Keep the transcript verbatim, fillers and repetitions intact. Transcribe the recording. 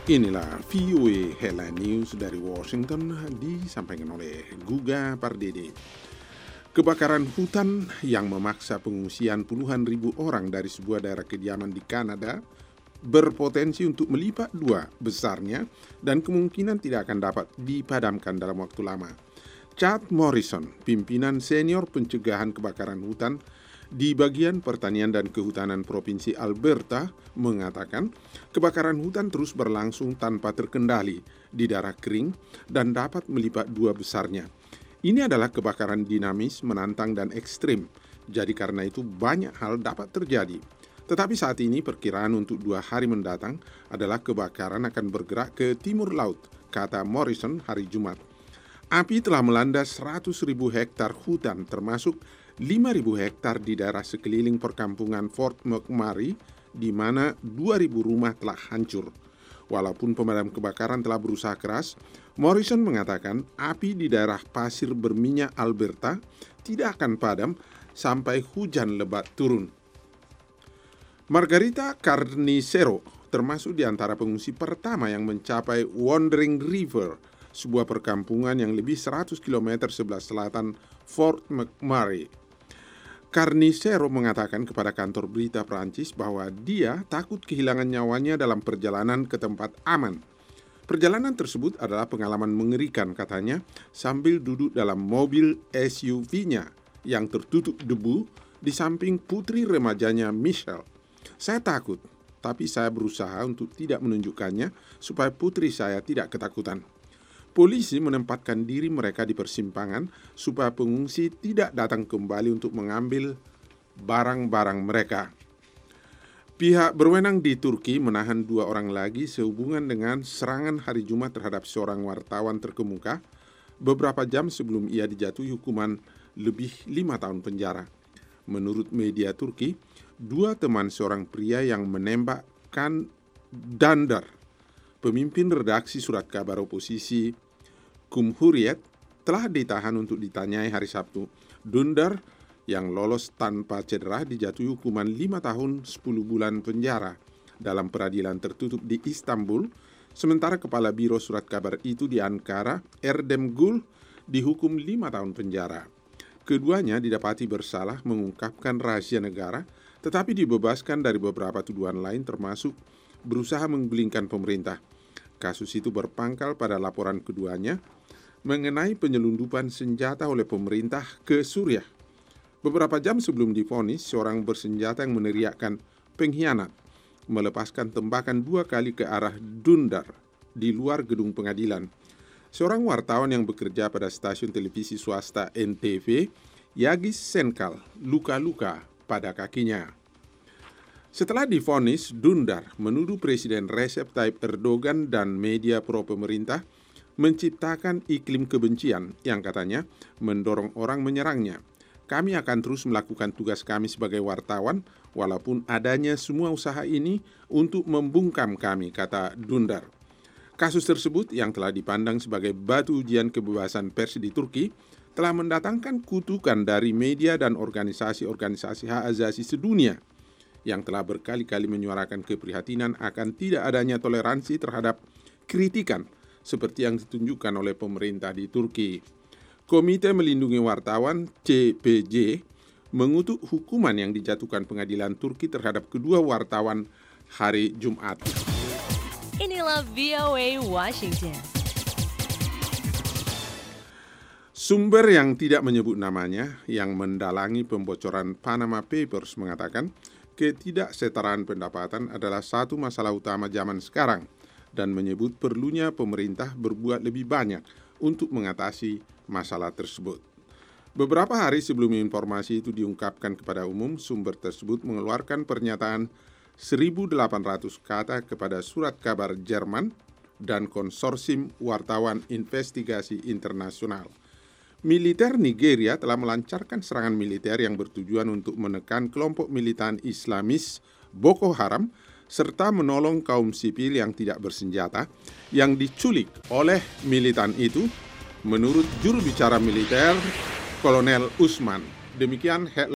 Inilah V O A Headline News dari Washington disampaikan oleh Guga Pardede. Kebakaran hutan yang memaksa pengungsian puluhan ribu orang dari sebuah daerah kediaman di Kanada berpotensi untuk melipat dua besarnya dan kemungkinan tidak akan dapat dipadamkan dalam waktu lama. Chad Morrison, pimpinan senior pencegahan kebakaran hutan di bagian pertanian dan kehutanan Provinsi Alberta, mengatakan kebakaran hutan terus berlangsung tanpa terkendali di daerah kering dan dapat melipat dua besarnya. Ini adalah kebakaran dinamis, menantang dan ekstrim, jadi karena itu banyak hal dapat terjadi. Tetapi saat ini perkiraan untuk dua hari mendatang adalah kebakaran akan bergerak ke timur laut, kata Morrison hari Jumat. Api telah melanda seratus ribu hektar hutan termasuk lima ribu hektar di daerah sekeliling perkampungan Fort McMurray, di mana dua ribu rumah telah hancur. Walaupun pemadam kebakaran telah berusaha keras, Morrison mengatakan api di daerah pasir berminyak Alberta tidak akan padam sampai hujan lebat turun. Margarita Carnicero termasuk di antara pengungsi pertama yang mencapai Wandering River, sebuah perkampungan yang lebih seratus kilometer sebelah selatan Fort McMurray. Carnicero mengatakan kepada kantor berita Prancis bahwa dia takut kehilangan nyawanya dalam perjalanan ke tempat aman. Perjalanan tersebut adalah pengalaman mengerikan, katanya, sambil duduk dalam mobil S U V-nya yang tertutup debu di samping putri remajanya Michelle. Saya takut, tapi saya berusaha untuk tidak menunjukkannya supaya putri saya tidak ketakutan. Polisi menempatkan diri mereka di persimpangan supaya pengungsi tidak datang kembali untuk mengambil barang-barang mereka. Pihak berwenang di Turki menahan dua orang lagi sehubungan dengan serangan hari Jumat terhadap seorang wartawan terkemuka beberapa jam sebelum ia dijatuhi hukuman lebih lima tahun penjara. Menurut media Turki, dua teman seorang pria yang menembakkan Dündar, pemimpin redaksi surat kabar oposisi Cumhuriyet, telah ditahan untuk ditanyai hari Sabtu. Dündar yang lolos tanpa cedera dijatuhi hukuman lima tahun sepuluh bulan penjara dalam peradilan tertutup di Istanbul, sementara kepala biro surat kabar itu di Ankara, Erdem Gül, dihukum lima tahun penjara. Keduanya didapati bersalah mengungkapkan rahasia negara, tetapi dibebaskan dari beberapa tuduhan lain termasuk berusaha menggulingkan pemerintah. Kasus itu berpangkal pada laporan keduanya mengenai penyelundupan senjata oleh pemerintah ke Suriah. Beberapa jam sebelum divonis, seorang bersenjata yang meneriakkan pengkhianat melepaskan tembakan dua kali ke arah Dündar di luar gedung pengadilan. Seorang wartawan yang bekerja pada stasiun televisi swasta N T V, Yagis Senkal, luka-luka pada kakinya. Setelah divonis, Dündar menuduh Presiden Recep Tayyip Erdogan dan media pro-pemerintah menciptakan iklim kebencian yang katanya mendorong orang menyerangnya. Kami akan terus melakukan tugas kami sebagai wartawan walaupun adanya semua usaha ini untuk membungkam kami, kata Dündar. Kasus tersebut yang telah dipandang sebagai batu ujian kebebasan pers di Turki telah mendatangkan kutukan dari media dan organisasi-organisasi hak asasi sedunia yang telah berkali-kali menyuarakan keprihatinan akan tidak adanya toleransi terhadap kritikan seperti yang ditunjukkan oleh pemerintah di Turki. Komite Melindungi Wartawan C P J mengutuk hukuman yang dijatuhkan pengadilan Turki terhadap kedua wartawan hari Jumat. Inilah V O A Washington. Sumber yang tidak menyebut namanya yang mendalangi pembocoran Panama Papers mengatakan ketidaksetaraan pendapatan adalah satu masalah utama zaman sekarang dan menyebut perlunya pemerintah berbuat lebih banyak untuk mengatasi masalah tersebut. Beberapa hari sebelum informasi itu diungkapkan kepada umum, sumber tersebut mengeluarkan pernyataan seribu delapan ratus kata kepada surat kabar Jerman dan konsorsium wartawan investigasi internasional. Militer Nigeria telah melancarkan serangan militer yang bertujuan untuk menekan kelompok militan Islamis Boko Haram serta menolong kaum sipil yang tidak bersenjata yang diculik oleh militan itu, menurut juru bicara militer Kolonel Usman. Demikian headline